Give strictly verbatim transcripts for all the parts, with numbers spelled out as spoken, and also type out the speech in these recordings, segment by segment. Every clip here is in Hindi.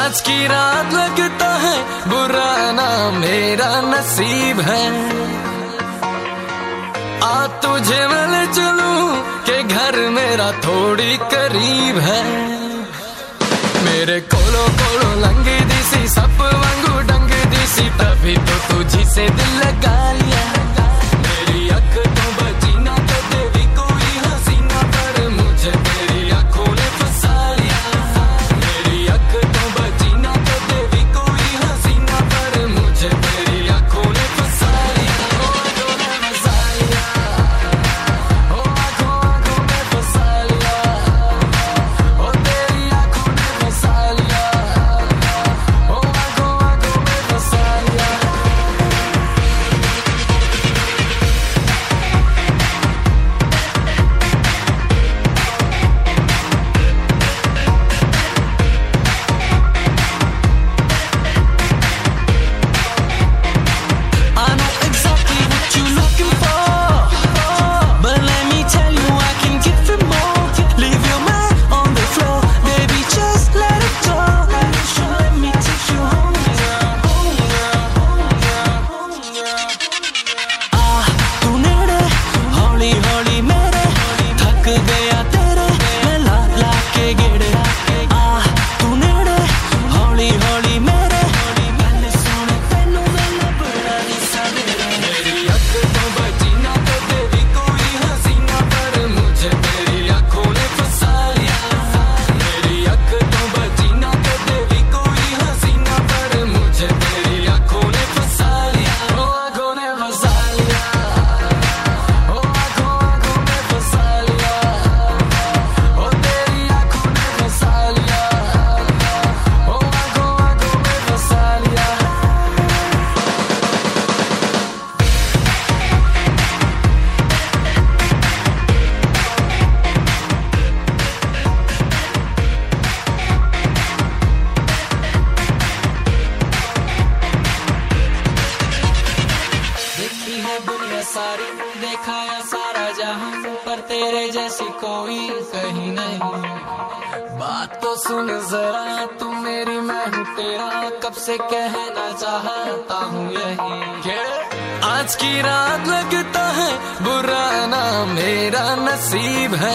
आज की रात लगता है बुरा ना मेरा नसीब है। आ तुझे मैं चलूं के घर मेरा थोड़ी करीब है। मेरे कोलो कोलो लंगी दिसी सब वांगू डंग दिसी तभी तो तुझी से दिल लगा लिया। मेरी अख तो बची ना कदे भी कोई हसीना पर मुझे तेरी आंखों ने फंसा लिया। मेरी अख तो बची ना कदे भी कोई हसीना पर मुझे तेरी आंखों ने फंसा लिया। ओ आंखों ने फंसा लिया, ओ आंखों आंखों में फंसा लिया, ओ तेरी आंखों ने फंसा लिया, ओ आंखों आंखों में फंसा लिया। I know exactly what you're looking for, but let me tell you I can give it more. Leave your man on the floor, baby, just let it go. Let me take you home, ah, तू नेड़े हौली हौली मेरे थक गया तेरे मैं ला ला के गेड़े। ah, तू नेड़े हौली हौली मेरे गल सुन तैनू मैं बड़ा ही सवेरे। मेरी अख तो बची ना कदे भी कोई हसीना पर मुझे तेरी आंखों ने फंसा लिया। मेरी अख तो बची ना कदे भी कोई हसीना पर मुझे तेरी आंखों ने फंसा लिया। ओ आंखों ने फंसा लिया, ओ आंखों आंखों में फंसा लिया, ओ तेरी आंखों ने फंसा लिया, ओ आंखों आंखों में फंसा लिया। देखी है दुनिया सारी, देखा है सारा जहां, पर तेरे जैसी कोई कहीं नहीं। बात तो सुन जरा तू मेरी मैं हूँ तेरा, कब से कहना चाहता हूँ यही। आज की रात लगता है बुरा ना मेरा नसीब है।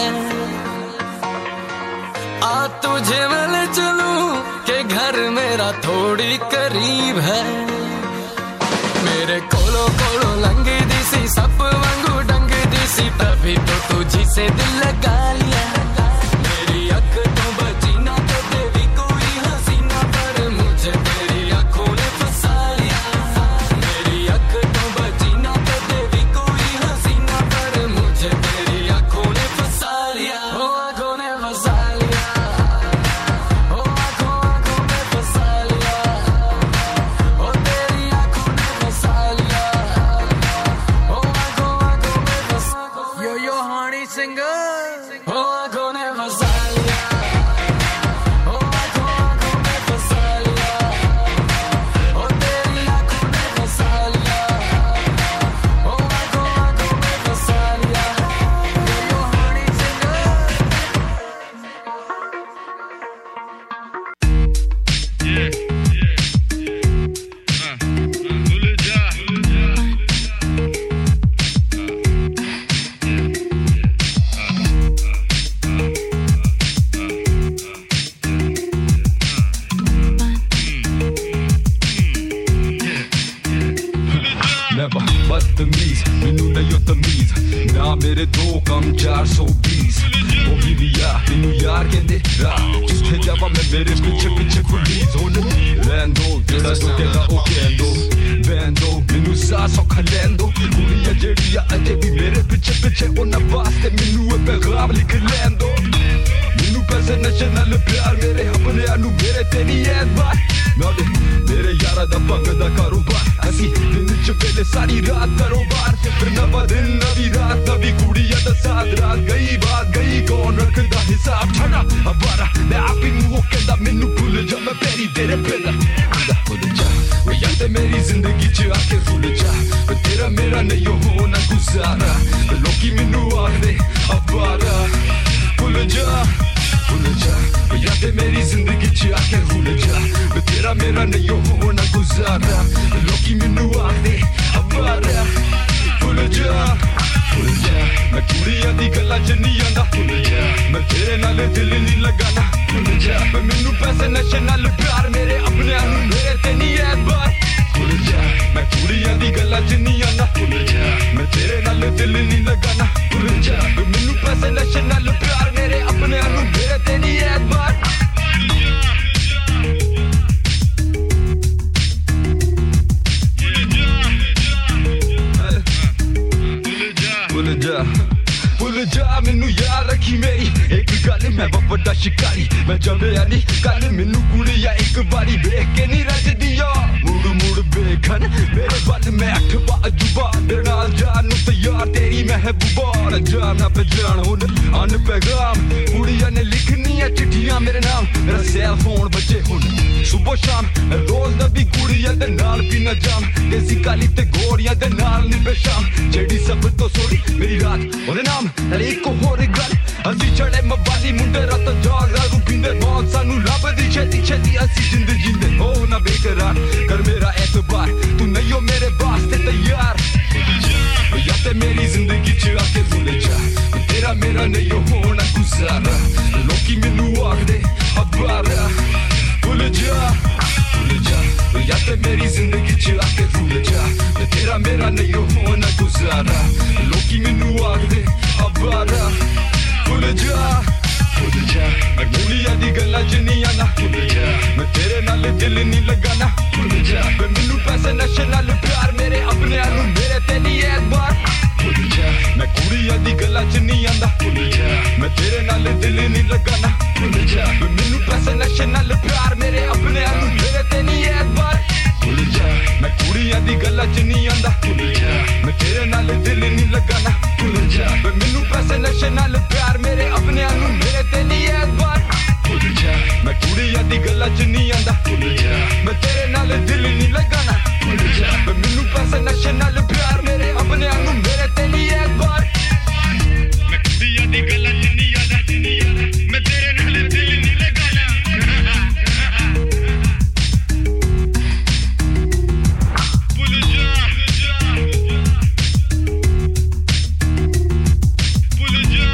आ तुझे मैं चलूं के घर मेरा थोड़ी करीब है। मेरे कोलो कोलो लंगी दिसी सब वांगू डंग दिसी तभी तो तुझी से दिल लगा लिया। मेरी अख तो बची ना कदे भी कोई हसीना पर मुझे तेरी आंखों ने फंसा लिया। मेरी अख तो बची ना कदे भी कोई हसीना पर मुझे तेरी आंखों ने फंसा लिया। ओ आंखों ने फंसा लिया, ओ आंखों आंखों में फंसा लिया, ओ तेरी आंखों ने फंसा लिया, ओ आंखों आंखों में फंसा। यो यो हनी सिंगर, ओ आंखों ने फंसा लिया, ओ आंखों आंखों में फंसा लिया, ओ तेरी आंखों ने फंसा लिया, ओ आंखों आंखों में फंसा लिया। Yo yo honey singer. Never बदतमीज मैनू नहीं हो तमीज ना मेरे दो कम चार सौ बीस। ओही लिया मैनू यार कहते राह जिथे जावा मैं मेरे पीछे पीछे पुलिस हो लैन दो जेड़ा तो कहता ओ कहन दो बैन दो मैनू सा सौखा लैन दो। कुड़िया जेड़िया अजे भी मेरे पीछे पीछे उन्हां वास्ते मैनू ए पैगाम लिख लैन दो। मैनू पैसे नशे नाल प्यार मेरे अपने नू मेरे ते नहीं ऐतबार नाले मेरे यारा दा भंग दा कारोबार। असी दिन च वेले सारी रात कारोबार फिर नवा दिन नवी रात नवी कुड़िया दा साथ रात गई बात गई कौन रखदा हिसाब छड़ा अबारा मैं आप ही नू कहंदा मैनू भुल जा मैं पैरी तेरे पैदा खुदा भुल जा वे यार ते मेरी जिंदगी च आके रुल जा तेरा मेरा नहीं होना गुजारा लोकी मैनू आखदे अबारा भुल जा भुल जा याद मेरी जिंदगी च आके भूल जा तेरा मेरा नहीं होना गुजारा लोकी मैनू आखदे अबारा भुल जा भुल जा मैं कुड़ियां दी गल्लां च नहीं आंदा भुल जा मैं तेरे नाल दिल नहीं लगाना भुल जा मैनू पैसे नशे नाल प्यार मेरे अपने नू मेरे ते नहीं ऐतबार भुल जा मैं कुड़ियां दी गल्लां च नहीं आंदा भुल जा मैं तेरे नाल दिल नहीं लगाना भुल जा मैनू पैसे नशे नाल प्यार मेरे अपने नू मेरे ते नहीं ऐतबार भुल जा भुल जा मैनू याद रखी मेरी एक गल मैं बड़ा शिकारी मैं जम्मेआ नहीं कल मैनू कुड़िया एक बारी वेख के नहीं रजदिया मुड़ मुड़ बेखन मेरे बल मैं अठ बाजुबा मेरे नाल जान नू तैयार तेरी महबूबा जाना पे जान हुन अन पैगाम कुड़िया ने लिखनी है चिट्ठियां मेरे नाम मेरा सेल फोन बजे हुन सुबह शाम रोज नबी कुड़िया दे नाल पीना जाम देसी काली ते गोरियां दे नाल निभे शाम जेडी सब तो सोरी मेरी रात ओदे नाम नाल एक होर गल असी चढ़े मबाली मुंडे रात जाग दारू पींदे बहुत सानू लभदी छेती छेती असी जिंद जींदे हो ना बेकरार कर मेरा एतबार तू नहीं हो मेरे वास्ते तैयार या ते मेरी जिंदगी च आके भुल जा तेरा मेरा नहीं होना गुजारा लोकी मैनू आखदे अबारा भुल जा भुल जा या ते मेरी जिंदगी च आके भुल जा तेरा मेरा नहीं होना गुजारा लोकी मैनू आखदे अबारा भुल जा भुल जा मैं कुड़ियां दी गल्लां च नहीं आना भुल जा मैं तेरे नाल दिल नहीं लगाना भुल जा मैनू पैसे नशे नाल प्यार मेरे अपने नू मेरे ते नहीं ऐतबार भुल जा मैं कुड़ियां दी गल्लां च नहीं आंदा भुल जा मैं तेरे नाल दिल नहीं लगाना भुल जा मैनू पैसे नशे नाल प्यार मेरे अपने नू मेरे ते नहीं ऐतबार भुल जा मैं कुड़ियां दी गल्लां च नहीं आंदा भुल जा मैं तेरे नाल दिल नहीं लगाना भुल जा मैनू पैसे नशे नाल प्यार मेरे अपने नू मेरे ते नहीं ऐतबार भुल जा मैं कुड़ियां दी गल्लां च नहीं आंदा भुल जा मैं तेरे नाल दिल नहीं लगाना भुल जा मैनू पैसे नशे नाल प्यार मेरे अपने नू मेरे ते नहीं ऐतबार मैं कुड़ियां दी गल्लां च नहीं आंदा मैं तेरे नाल दिल नहीं लगाना भुल जा भुल जा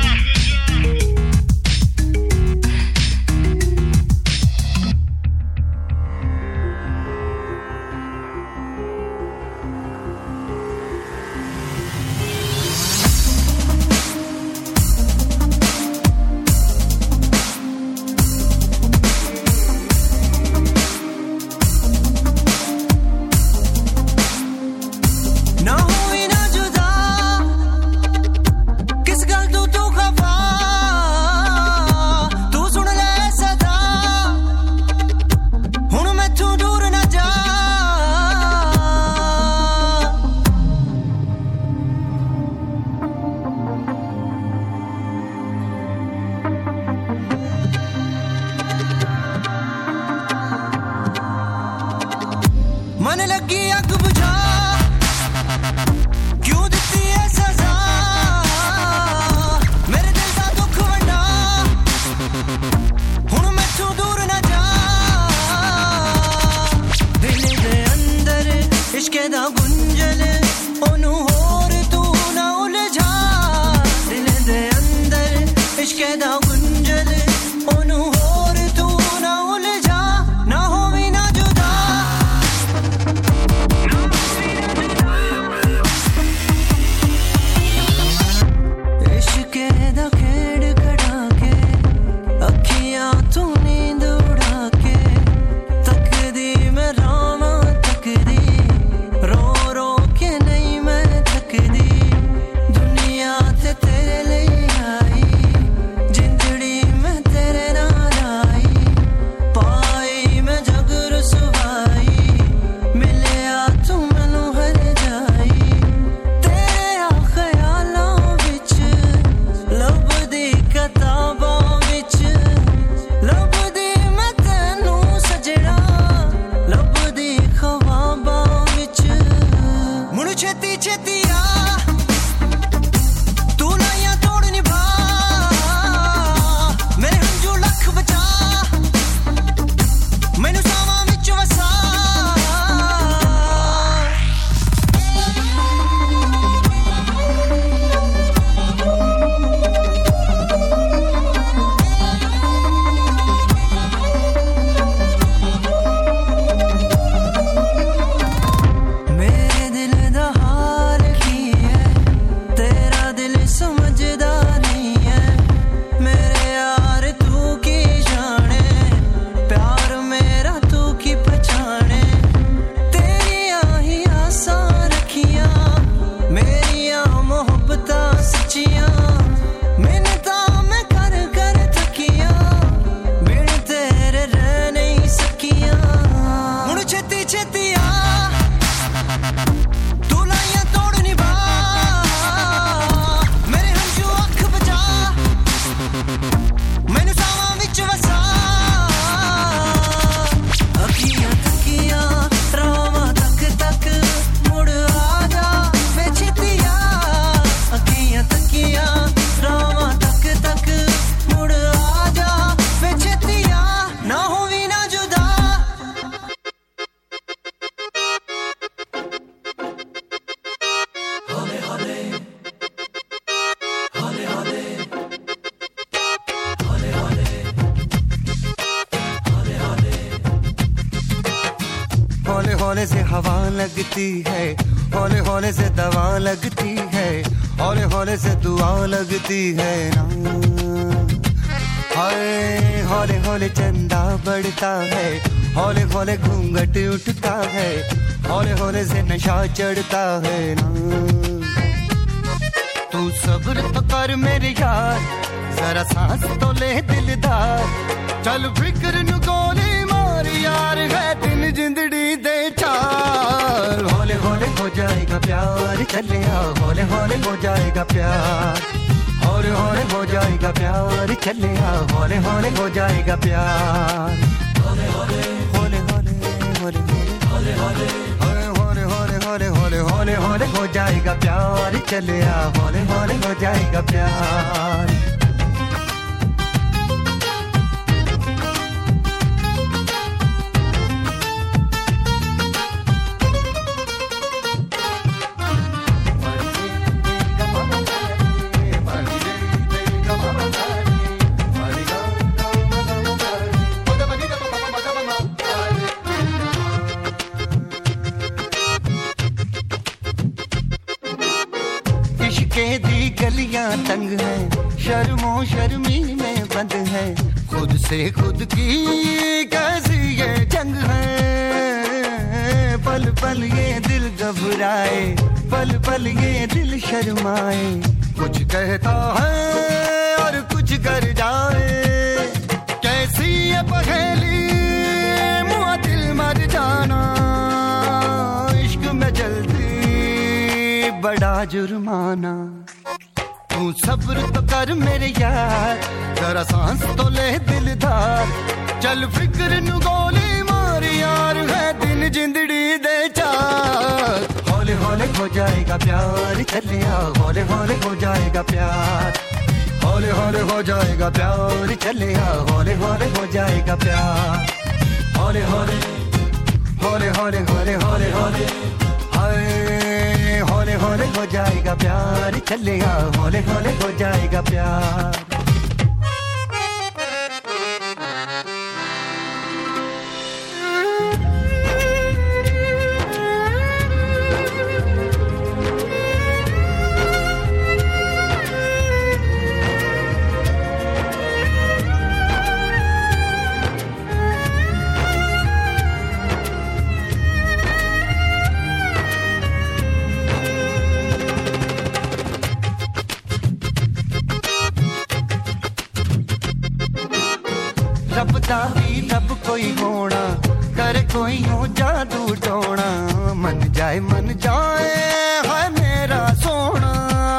तेरे लिए आई जिंदड़ी में तेरे नाल हौले से हवा लगती है, हौले हौले से दवा लगती है, हौले हौले से दुआ लगती है ना। हाय हौले हौले चंदा बढ़ता है, हौले हौले घूंघट उठता है, हौले हौले से नशा चढ़ता है ना। तू सब्र तो कर मेरे यार, जरा सांस तो ले दिलदार, चल फिक्र नु गोली मार यार, है दिन जिंदड़ी दे चार। हौले हौले हो जाएगा प्यार, चले आ हौले हौले हो जाएगा प्यार, हौले हौले हो जाएगा प्यार, चले आ हौले हौले हो जाएगा प्यार। हौले हौले हौले हौले हौले हौले हौले हौले हौले हौले हौले हौले हो जाएगा प्यार, चले आ हौले हौले हो जाएगा प्यार। गलियां तंग है, शर्मो शर्मी में बंद है, खुद से खुद की कैसी ये जंग है। पल पल ये दिल घबराए, पल पल ये दिल शर्माए, कुछ कहता है और कुछ कर जाए, कैसी ये पहेली मुआ दिल मर जाना, इश्क में जल्दी बड़ा जुर्माना। तू सब्र तो कर मेरे यार, जरा सांस तो ले दिलदार, चल फिक्र नु गोली मार यार, है दिन जिंदड़ी दे चार। हौले हौले हो जाएगा प्यार, चले आ हौले हौले हो जाएगा प्यार, हौले हौले हो जाएगा प्यार, चले आ हौले हौले हो जाएगा प्यार। हौले हौले हौले हौले हौले हौले हौले हाय हौले हौले हो जाएगा प्यार, चले आ हौले हौले हो जाएगा प्यार। भी रब कोई होना, करे कोई हो जादू टोना, मन जाए मन जाए है मेरा सोना,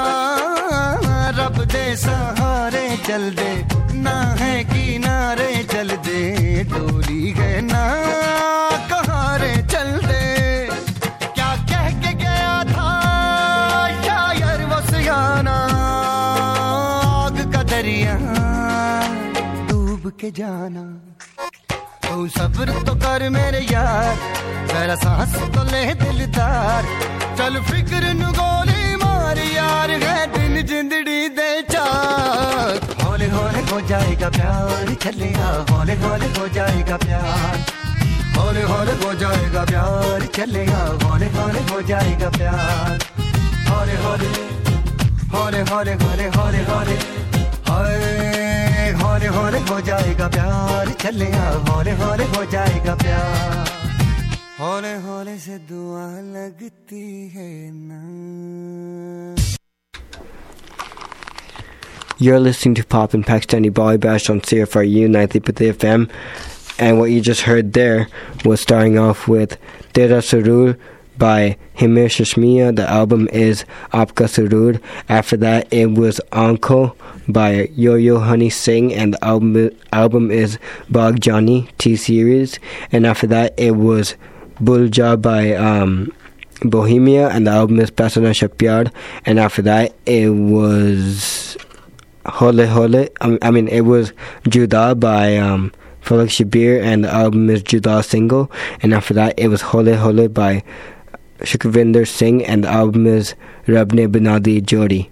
रब दे सहारे चल दे, ना है किनारे चल दे, डोली है ना कहारे चल दे। क्या कह के गया था शायर वो सियाना, आग का दरिया डूब के जाना। तू सब्र तो कर मेरे यार, जरा सांस तो ले दिलदार, चल फिक्र नु गोली मार यार, है दिन जिंदड़ी दे चार। हौले हौले हो जाएगा प्यार, चले आ हौले हौले हो जाएगा प्यार, हौले हौले हो जाएगा प्यार, चले आ हौले हौले हो जाएगा प्यार। हौले हौले हौले हौले हौले हौले हौले हाय हौले हौले हो जाएगा प्यार, चले आ हौले हौले हो जाएगा प्यार। हौले हौले से दुआ लगती है ना। You're listening to Pop and Pakistani Boy Bash on C F R U ninety point three F M, and what you just heard there was starting off with Tera Surur by Himesh Reshmiya. The album is Aapka Surur. After that, it was Anko by Yo-Yo Honey Singh, and the album, album is Bag Jani T-Series. And after that, it was Bulja by um, Bohemia, and the album is Pasana Shapyard. And after that, it was Hole Hole. I mean, it was Juda by um, Falak Shabir, and the album is Juda Single. And after that, it was Hole Hole by Sukhvinder Singh, and the album is Rab Ne Bana Di Jodi.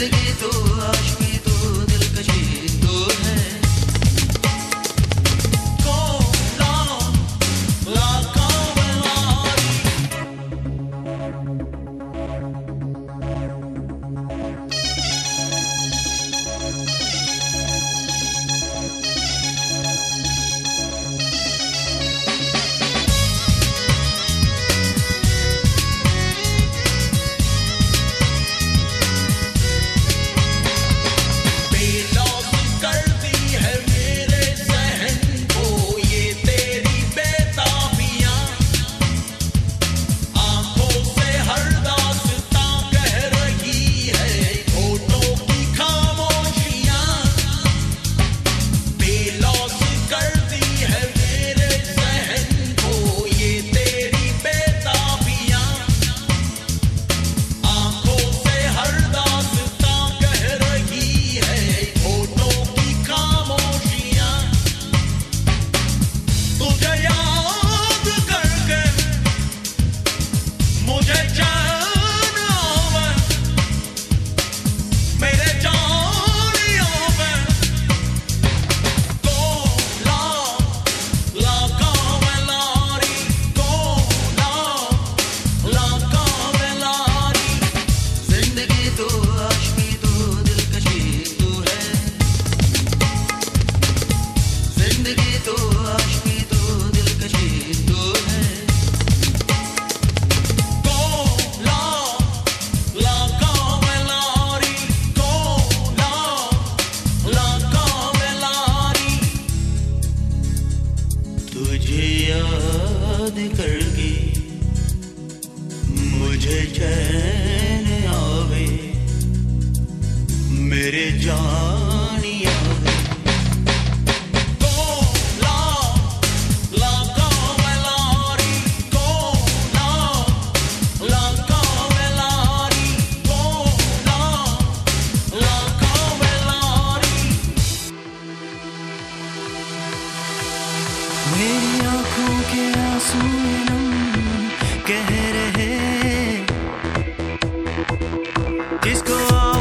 जिंदगी तो आशिकी तो दिलकशी तो है मेरे जानिया मेरी आँखों के आंसू कह रहे किसको